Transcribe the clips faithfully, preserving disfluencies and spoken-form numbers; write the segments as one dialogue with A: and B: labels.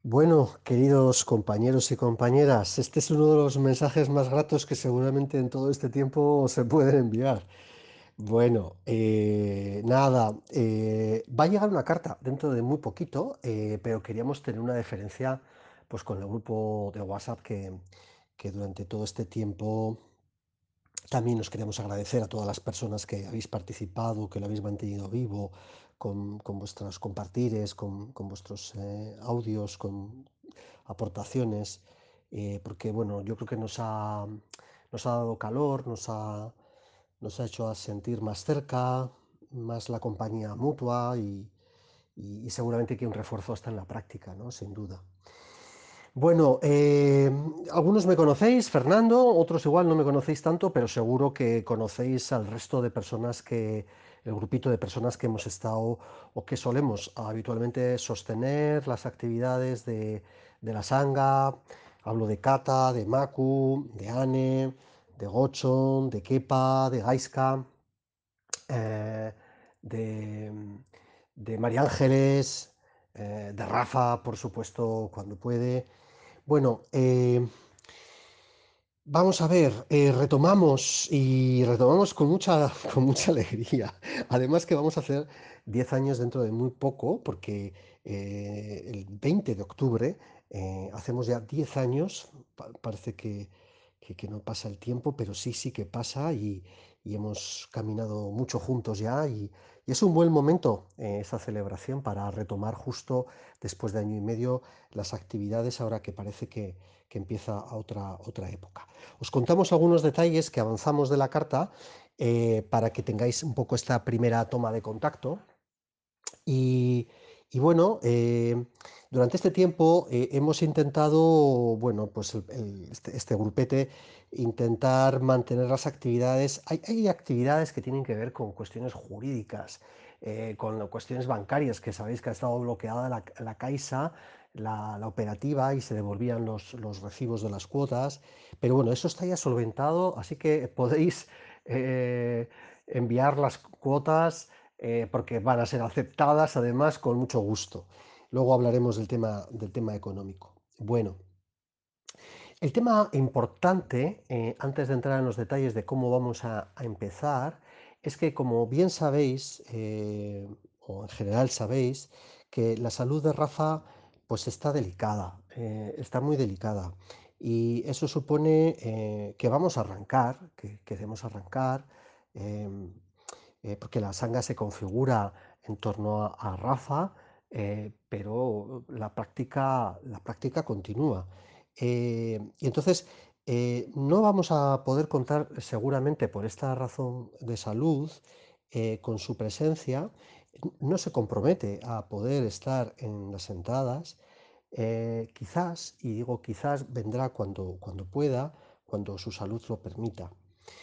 A: Bueno, queridos compañeros y compañeras, este es uno de los mensajes más gratos que seguramente en todo este tiempo se pueden enviar. Bueno, eh, nada, eh, va a llegar una carta dentro de muy poquito, eh, pero queríamos tener una deferencia pues, con el grupo de WhatsApp que, que durante todo este tiempo también os queremos agradecer a todas las personas que habéis participado, que lo habéis mantenido vivo, con, con vuestros compartires, con, con vuestros eh, audios, con aportaciones, eh, porque bueno, yo creo que nos ha, nos ha dado calor, nos ha, nos ha hecho a sentir más cerca, más la compañía mutua y, y- y seguramente que un refuerzo está en la práctica, ¿no? Sin duda. Bueno, eh, algunos me conocéis, Fernando, otros igual no me conocéis tanto, pero seguro que conocéis al resto de personas que, el grupito de personas que hemos estado o que solemos habitualmente sostener las actividades de, de la Sanga. Hablo de Cata, de Macu, de Ane, de Gochon, de Kepa, de Gaiska, eh, de, de María Ángeles, eh, de Rafa, por supuesto, cuando puede. Bueno, eh, vamos a ver, eh, retomamos y retomamos con mucha, con mucha alegría. Además que vamos a hacer diez años dentro de muy poco, porque eh, el veinte de octubre eh, hacemos ya diez años. Pa- parece que, que- que no pasa el tiempo, pero sí, sí que pasa y, y hemos caminado mucho juntos ya y, y es un buen momento eh, esa celebración para retomar justo después de año y medio las actividades ahora que parece que, que empieza a otra, otra época. Os contamos algunos detalles que avanzamos de la carta eh, para que tengáis un poco esta primera toma de contacto. Y, y bueno, eh, durante este tiempo eh, hemos intentado, bueno, pues el- el- este, este grupete, intentar mantener las actividades. Hay, hay actividades que tienen que ver con cuestiones jurídicas, eh, con cuestiones bancarias, que sabéis que ha estado bloqueada la, la Caixa, la, la operativa, y se devolvían los, los recibos de las cuotas. Pero bueno, eso está ya solventado, así que podéis eh, enviar las cuotas eh, porque van a ser aceptadas además con mucho gusto. Luego hablaremos del tema, del tema económico. Bueno, el tema importante, eh, antes de entrar en los detalles de cómo vamos a, a empezar, es que como bien sabéis, eh, o en general sabéis, que la salud de Rafa pues está delicada, eh, está muy delicada. Y eso supone eh, que vamos a arrancar, que queremos arrancar, eh, eh, porque la sanga se configura en torno a, a Rafa, eh, pero la práctica, la práctica continúa. Eh, y entonces eh, no vamos a poder contar seguramente por esta razón de salud eh, con su presencia. No se compromete a poder estar en las entradas. Eh, quizás, y digo quizás, vendrá cuando, cuando pueda, cuando su salud lo permita.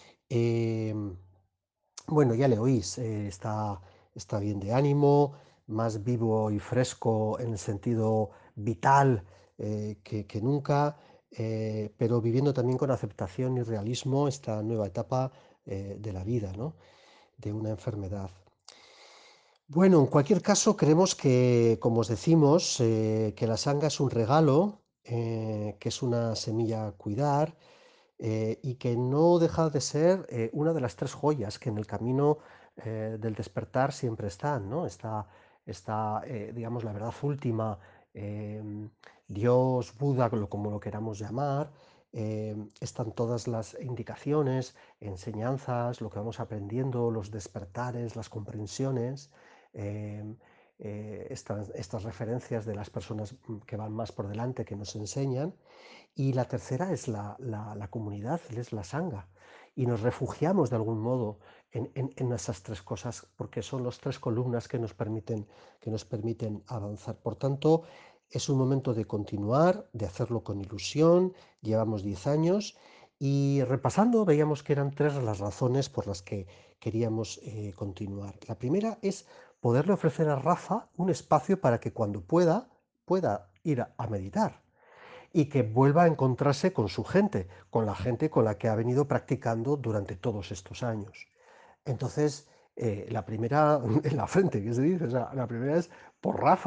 A: Eh, bueno, ya le oís, eh, está, está bien de ánimo, más vivo y fresco en el sentido vital eh, que, que nunca, eh, pero viviendo también con aceptación y realismo esta nueva etapa eh, de la vida, ¿no? De una enfermedad. Bueno, en cualquier caso, creemos que, como os decimos, eh, que la sanga es un regalo, eh, que es una semilla a cuidar, eh, y que no deja de ser eh, una de las tres joyas que en el camino eh, del despertar siempre están, ¿no? Está, está eh, digamos, la verdad última, eh, Dios, Buda, lo- como lo queramos llamar, eh, están todas las indicaciones, enseñanzas, lo que vamos aprendiendo, los despertares, las comprensiones. eh, eh, estas, estas referencias de las personas mm, que van más por delante, que nos enseñan, y la tercera es la, la- la comunidad, es la sanga. Y nos refugiamos de algún modo en, en- en esas tres cosas, porque son las tres columnas que nos permiten, que nos permiten avanzar. Por tanto, es un momento de continuar, de hacerlo con ilusión. Llevamos diez años y repasando veíamos que eran tres las razones por las que queríamos eh, continuar. La primera es poderle ofrecer a Rafa un espacio para que cuando pueda, pueda ir a a meditar y que vuelva a encontrarse con su gente, con la gente con la que ha venido practicando durante todos estos años. Entonces, eh, la primera en la frente, ¿qué se dice? O sea, la primera es por Rafa,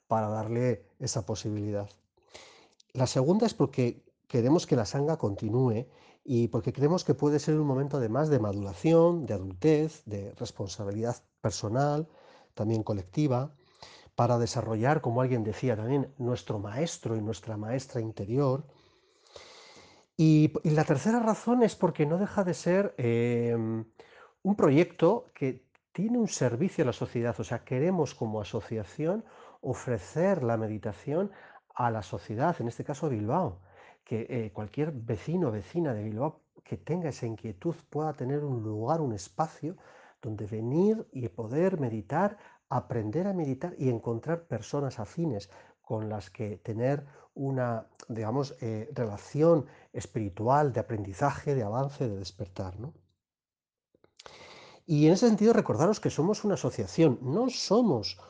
A: para darle esa posibilidad. La segunda es porque queremos que la sanga continúe y porque creemos que puede ser un momento además de maduración, de adultez, de responsabilidad personal, también colectiva, para desarrollar, como alguien decía también, nuestro maestro y nuestra maestra interior. Y, y la tercera razón es porque no deja de ser eh, un proyecto que tiene un servicio a la sociedad. O sea, queremos como asociación ofrecer la meditación a la sociedad, en este caso a Bilbao, que eh, cualquier vecino o vecina de Bilbao que tenga esa inquietud pueda tener un lugar, un espacio donde venir y poder meditar, aprender a meditar y encontrar personas afines con las que tener una, digamos, eh, relación espiritual, de aprendizaje, de avance, de despertar, ¿no? Y en ese sentido, recordaros que somos una asociación, no somos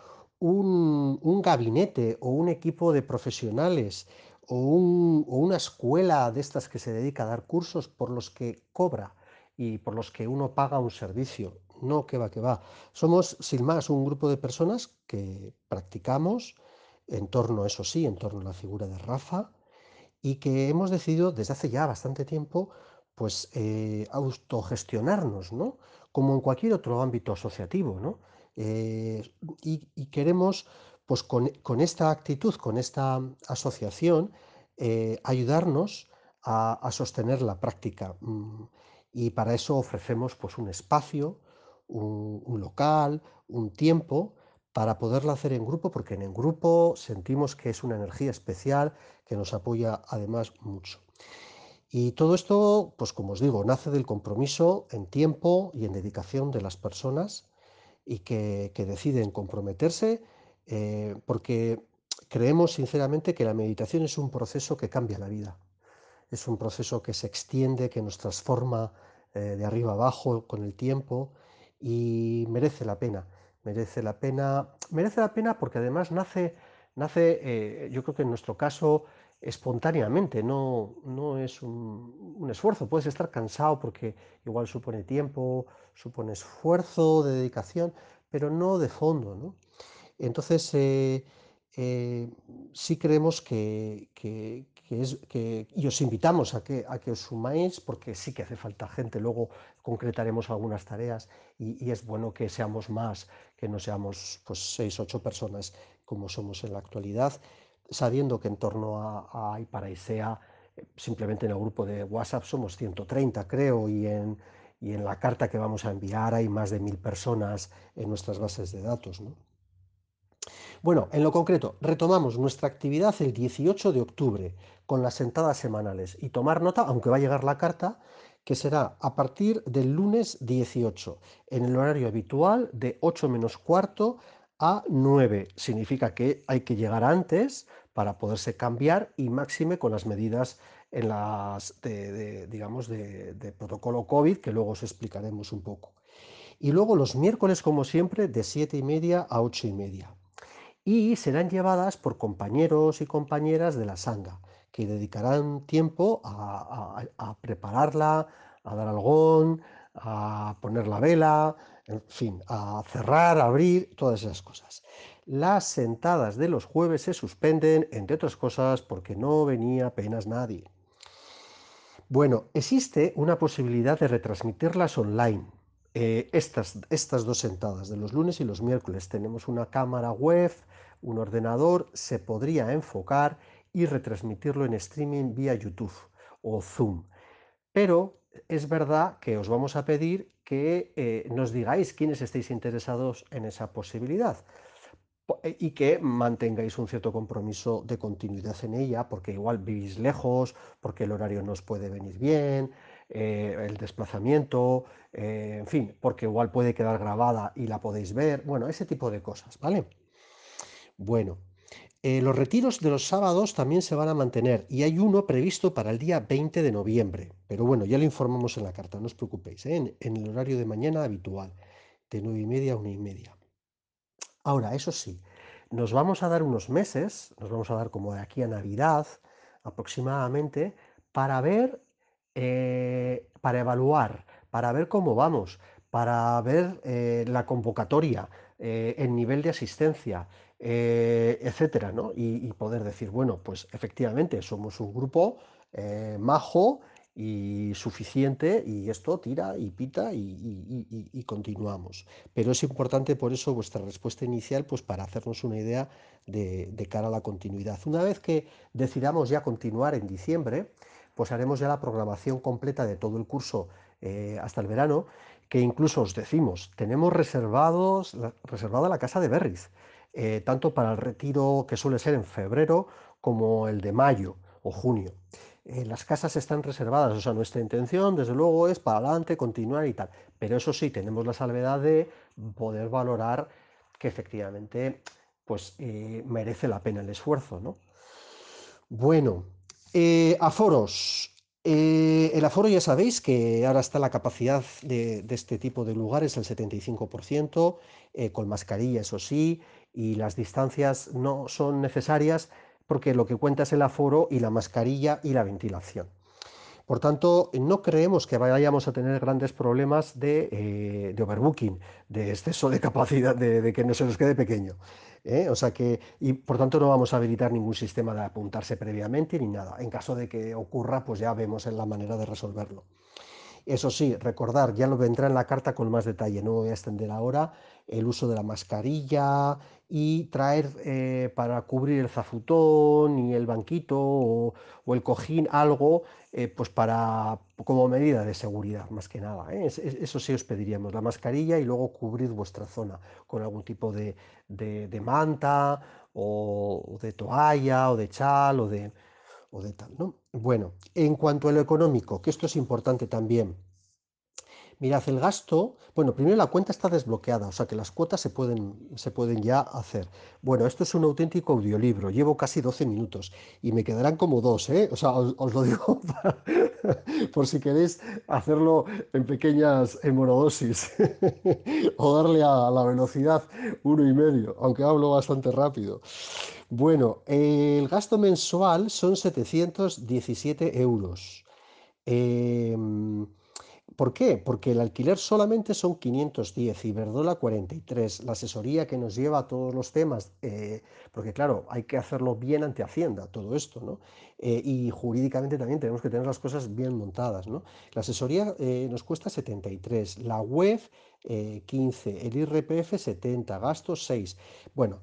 A: un, un gabinete o un equipo de profesionales o, un- o una escuela de estas que se dedica a dar cursos por los que cobra y por los que uno paga un servicio. No, que va, que va. Somos, sin más, un grupo de personas que practicamos en torno, eso sí, en torno a la figura de Rafa, y que hemos decidido desde hace ya bastante tiempo, pues, eh, autogestionarnos, ¿no? Como en cualquier otro ámbito asociativo, ¿no? Eh, y, y queremos, pues, con, con esta actitud, con esta asociación, eh, ayudarnos a, a sostener la práctica. Mm, Y para eso ofrecemos, pues, un espacio, un, un local, un tiempo para poderlo hacer en grupo, porque en el grupo sentimos que es una energía especial que nos apoya además mucho. Y todo esto, pues como os digo, nace del compromiso en tiempo y en dedicación de las personas y que, que deciden comprometerse eh, porque creemos sinceramente que la meditación es un proceso que cambia la vida. Es un proceso que se extiende, que nos transforma eh, de arriba abajo con el tiempo y merece la pena. Merece la pena, merece la pena porque además nace, nace eh, yo creo que en nuestro caso, espontáneamente, no, no es un, un esfuerzo. Puedes estar cansado porque igual supone tiempo, supone esfuerzo de dedicación, pero no de fondo, ¿no? Entonces, eh, eh, sí creemos que, que- que es, que, y os invitamos a que, a que os sumáis, porque sí que hace falta gente, luego concretaremos algunas tareas y, y es bueno que seamos más, que no seamos pues seis, ocho personas como somos en la actualidad, sabiendo que en torno a, a Iparaisea, eh, simplemente en el grupo de WhatsApp somos ciento treinta, creo, y en, y en la carta que vamos a enviar hay más de mil personas en nuestras bases de datos, ¿no? Bueno, en lo concreto, retomamos nuestra actividad el dieciocho de octubre con las sentadas semanales y tomar nota, aunque va a llegar la carta, que será a partir del lunes dieciocho, en el horario habitual de ocho menos cuarto a nueve. Significa que hay que llegar antes para poderse cambiar y máxime con las medidas en las de, de, digamos, de, de protocolo COVID, que luego os explicaremos un poco. Y luego los miércoles, como siempre, de siete y media a ocho y media y serán llevadas por compañeros y compañeras de la sanga, que dedicarán tiempo a, a- a prepararla, a dar algón, a poner la vela, en fin, a cerrar, a abrir, todas esas cosas. Las sentadas de los jueves se suspenden, entre otras cosas, porque no venía apenas nadie. Bueno, existe una posibilidad de retransmitirlas online. Eh, estas, estas dos sentadas de los lunes y los miércoles tenemos una cámara web, un ordenador, se podría enfocar y retransmitirlo en streaming vía YouTube o Zoom. Pero es verdad que os vamos a pedir que eh, nos digáis quiénes estáis interesados en esa posibilidad y que mantengáis un cierto compromiso de continuidad en ella, porque igual vivís lejos, porque el horario no os puede venir bien, eh, el desplazamiento, eh, en fin, porque igual puede quedar grabada y la podéis ver, bueno, ese tipo de cosas, ¿vale? Bueno, eh, los retiros de los sábados también se van a mantener y hay uno previsto para el día veinte de noviembre, pero bueno, ya lo informamos en la carta, no os preocupéis, ¿eh? en, en el horario de mañana habitual, de nueve y media a una y media. Ahora, eso sí, nos vamos a dar unos meses, nos vamos a dar como de aquí a Navidad aproximadamente, para ver, eh, para evaluar, para ver cómo vamos, para ver eh, la convocatoria, eh, el nivel de asistencia, eh, etcétera, ¿no? Y, y, poder decir, bueno, pues efectivamente somos un grupo eh, majo y suficiente y esto tira y pita y, y, y, y, continuamos. Pero es importante por eso vuestra respuesta inicial, pues para hacernos una idea de, de cara a la continuidad. Una vez que decidamos ya continuar en diciembre, pues haremos ya la programación completa de todo el curso eh, hasta el verano, que incluso os decimos, tenemos reservados, la, reservada la casa de Berriz, eh, tanto para el retiro que suele ser en febrero como el de mayo o junio. Eh, las casas están reservadas, o sea, nuestra intención, desde luego, es para adelante, continuar y tal. Pero eso sí, tenemos la salvedad de poder valorar que efectivamente pues, eh, merece la pena el esfuerzo, ¿no? Bueno, eh, aforos. Eh, el aforo ya sabéis que ahora está la capacidad de, de este tipo de lugares el setenta y cinco por ciento, eh, con mascarilla, eso sí, y las distancias no son necesarias porque lo que cuenta es el aforo y la mascarilla y la ventilación. Por tanto, no creemos que vayamos a tener grandes problemas de, eh, de overbooking, de exceso de capacidad, de, de que no se nos quede pequeño. ¿eh? O sea que, y por tanto no vamos a habilitar ningún sistema de apuntarse previamente ni nada. En caso de que ocurra, pues ya vemos en la manera de resolverlo. Eso sí, recordar, ya lo vendrá en la carta con más detalle, no voy a extender ahora, el uso de la mascarilla y traer eh, para cubrir el zafutón y el banquito o, o el cojín algo, eh, pues para, como medida de seguridad, más que nada. ¿eh? Es, es, eso sí os pediríamos, la mascarilla y luego cubrir vuestra zona con algún tipo de, de, de manta o, o de toalla o de chal o de o de tal, ¿no? Bueno, en cuanto a lo económico, que esto es importante también. Mirad, el gasto, bueno, primero la cuenta está desbloqueada, o sea que las cuotas se pueden, se pueden ya hacer. Bueno, esto es un auténtico audiolibro, llevo casi doce minutos y me quedarán como dos, ¿eh? O sea, os, os lo digo para, por si queréis hacerlo en pequeñas en monodosis o darle a la velocidad uno y medio, aunque hablo bastante rápido. Bueno, el gasto mensual son setecientos diecisiete euros. Eh, ¿Por qué? Porque el alquiler solamente son quinientos diez, Iberdrola cuarenta y tres, la asesoría que nos lleva a todos los temas, eh, porque claro, hay que hacerlo bien ante Hacienda, todo esto, ¿no? Eh, y jurídicamente también tenemos que tener las cosas bien montadas, ¿no? La asesoría eh, nos cuesta setenta y tres, la web eh, quince, el I R P F setenta, gastos seis. Bueno,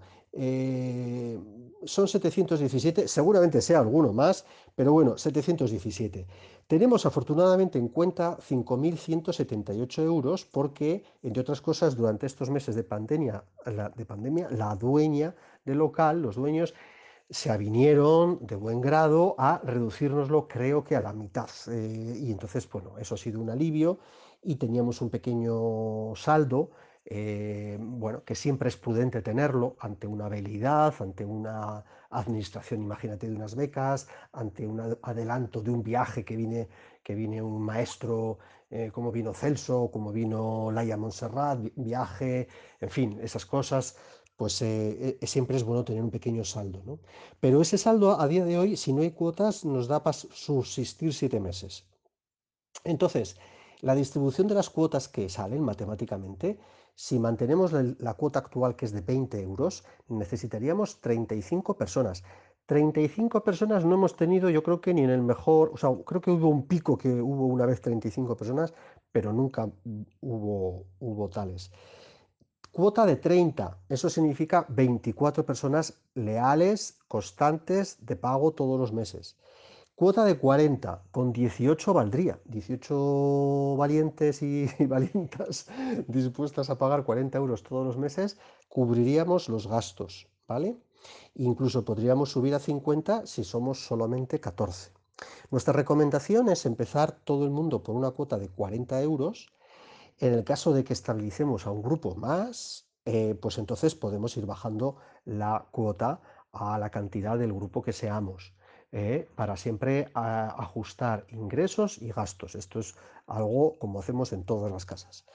A: eh, son setecientos diecisiete, seguramente sea alguno más, pero bueno, setecientos diecisiete. Tenemos afortunadamente en cuenta cinco mil ciento setenta y ocho euros porque, entre otras cosas, durante estos meses de pandemia, la, de pandemia, la dueña del local, los dueños, se avinieron de buen grado a reducírnoslo, creo que a la mitad. Eh, y entonces, bueno, eso ha sido un alivio y teníamos un pequeño saldo, eh, bueno, que siempre es prudente tenerlo ante una habilidad, ante una administración, imagínate, de unas becas, ante un adelanto de un viaje que viene, que viene un maestro eh, como vino Celso, como vino Laia Montserrat, viaje, en fin, esas cosas, pues eh, eh, siempre es bueno tener un pequeño saldo, ¿no? Pero ese saldo a día de hoy, si no hay cuotas, nos da para subsistir siete meses. Entonces, la distribución de las cuotas que salen matemáticamente, si mantenemos la, la, cuota actual que es de veinte euros, necesitaríamos treinta y cinco personas. treinta y cinco personas no hemos tenido, yo creo que ni en el mejor, o sea, creo que hubo un pico que hubo una vez treinta y cinco personas, pero nunca hubo, hubo tales. Cuota de treinta, eso significa veinticuatro personas leales, constantes, de pago todos los meses. Cuota de cuarenta, con dieciocho valdría. dieciocho valientes y, y valientas dispuestas a pagar cuarenta euros todos los meses, cubriríamos los gastos, ¿vale? Incluso podríamos subir a cincuenta si somos solamente catorce. Nuestra recomendación es empezar todo el mundo por una cuota de cuarenta euros. En el caso de que estabilicemos a un grupo más, eh, pues entonces podemos ir bajando la cuota a la cantidad del grupo que seamos, eh, para siempre a, ajustar ingresos y gastos. Esto es algo como hacemos en todas las casas.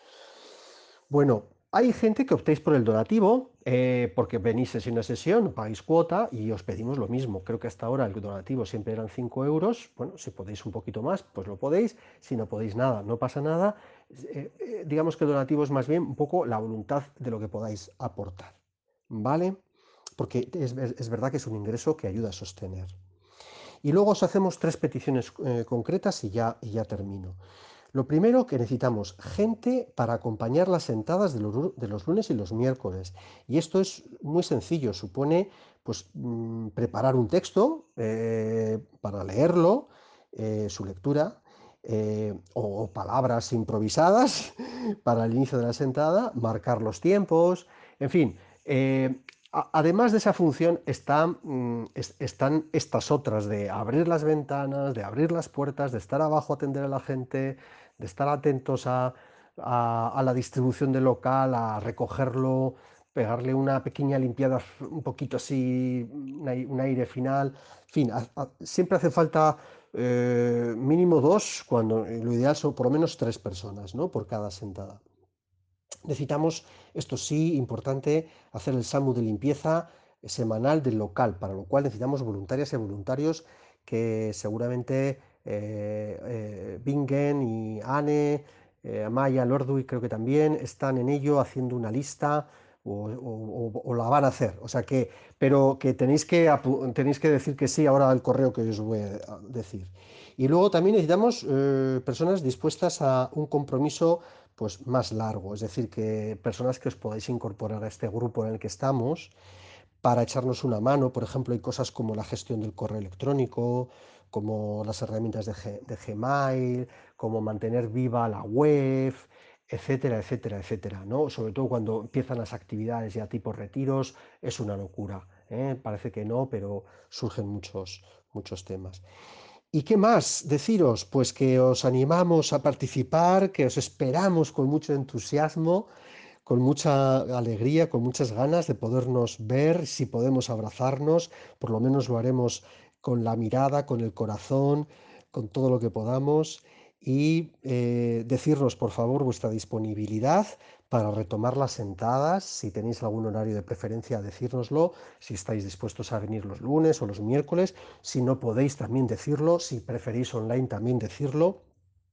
A: Bueno, hay gente que optéis por el donativo, eh, porque venís en una sesión, pagáis cuota y os pedimos lo mismo. Creo que hasta ahora el donativo siempre eran cinco euros. Bueno, si podéis un poquito más, pues lo podéis. Si no podéis nada, no pasa nada. Eh, eh, digamos que el donativo es más bien un poco la voluntad de lo que podáis aportar. ¿Vale? porque es, es verdad que es un ingreso que ayuda a sostener. Y luego os hacemos tres peticiones eh, concretas y ya, y ya termino. Lo primero, que necesitamos gente para acompañar las sentadas de los, de los lunes y los miércoles. Y esto es muy sencillo, supone pues, mmm, preparar un texto eh, para leerlo, eh, su lectura, eh, o palabras improvisadas para el inicio de la sentada, marcar los tiempos, en fin. Eh, Además de esa función están, mm, están estas otras de abrir las ventanas, de abrir las puertas, de estar abajo a atender a la gente, de estar atentos a, a, a la distribución del local, a recogerlo, pegarle una pequeña limpiada un poquito así, un, un aire final. En fin, a, a, siempre hace falta eh, mínimo dos, cuando lo ideal son por lo menos tres personas, ¿no? Por cada sentada. Necesitamos, esto sí, importante, hacer el SAMU de limpieza semanal del local, para lo cual necesitamos voluntarias y voluntarios que seguramente eh, eh, Bingen y Anne, eh, Amaya, Lordui creo que también están en ello haciendo una lista o, o, o, la van a hacer. O sea que, pero que tenéis que, tenéis que decir que sí ahora al correo que os voy a decir. Y luego también necesitamos eh, personas dispuestas a un compromiso pues más largo, es decir, que personas que os podáis incorporar a este grupo en el que estamos para echarnos una mano. Por ejemplo, hay cosas como la gestión del correo electrónico, como las herramientas de, G de Gmail, como mantener viva la web, etcétera, etcétera, etcétera, ¿no? Sobre todo cuando empiezan las actividades ya tipo retiros, es una locura, ¿eh? Parece que no, pero surgen muchos, muchos temas. ¿Y qué más deciros? Pues que os animamos a participar, que os esperamos con mucho entusiasmo, con mucha alegría, con muchas ganas de podernos ver, si podemos abrazarnos, por lo menos lo haremos con la mirada, con el corazón, con todo lo que podamos y eh, decirnos por favor vuestra disponibilidad para retomar las sentadas, si tenéis algún horario de preferencia, decírnoslo, si estáis dispuestos a venir los lunes o los miércoles, si no podéis también decirlo, si preferís online también decirlo.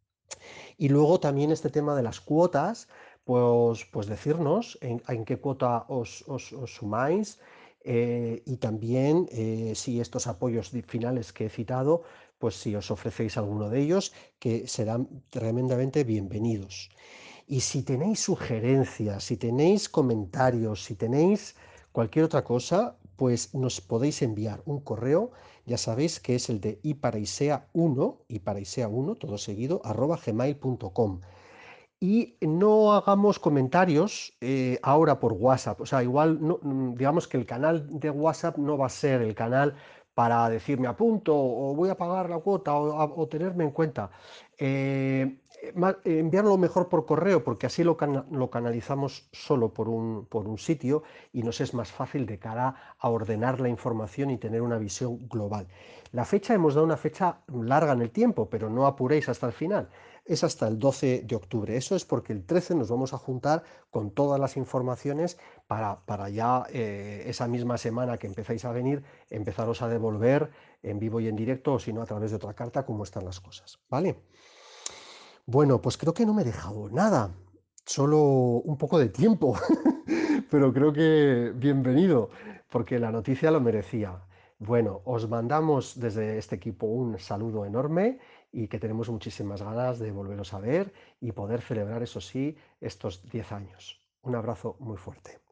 A: Y luego también este tema de las cuotas, pues, pues decirnos en, en qué cuota os, os, os sumáis eh, y también eh, si estos apoyos finales que he citado, pues si os ofrecéis alguno de ellos, que serán tremendamente bienvenidos. Y si tenéis sugerencias, si tenéis comentarios, si tenéis cualquier otra cosa, pues nos podéis enviar un correo, ya sabéis que es el de iparaisea uno, iparaisea uno, todo seguido, arroba gmail punto com. Y no hagamos comentarios eh, ahora por WhatsApp. O sea, igual, no, digamos que el canal de WhatsApp no va a ser el canal para decir me apunto o voy a pagar la cuota o, o tenerme en cuenta. Eh, enviarlo mejor por correo, porque así lo, can lo canalizamos solo por un, por un sitio y nos es más fácil de cara a ordenar la información y tener una visión global. La fecha, hemos dado una fecha larga en el tiempo, pero no apuréis hasta el final. Es hasta el doce de octubre. Eso es porque el trece nos vamos a juntar con todas las informaciones para, para ya eh, esa misma semana que empezáis a venir, empezaros a devolver en vivo y en directo, o si no a través de otra carta, cómo están las cosas. ¿Vale? Bueno, pues creo que no me he dejado nada, solo un poco de tiempo, pero creo que bienvenido, porque la noticia lo merecía. Bueno, os mandamos desde este equipo un saludo enorme y que tenemos muchísimas ganas de volveros a ver y poder celebrar, eso sí, estos diez años. Un abrazo muy fuerte.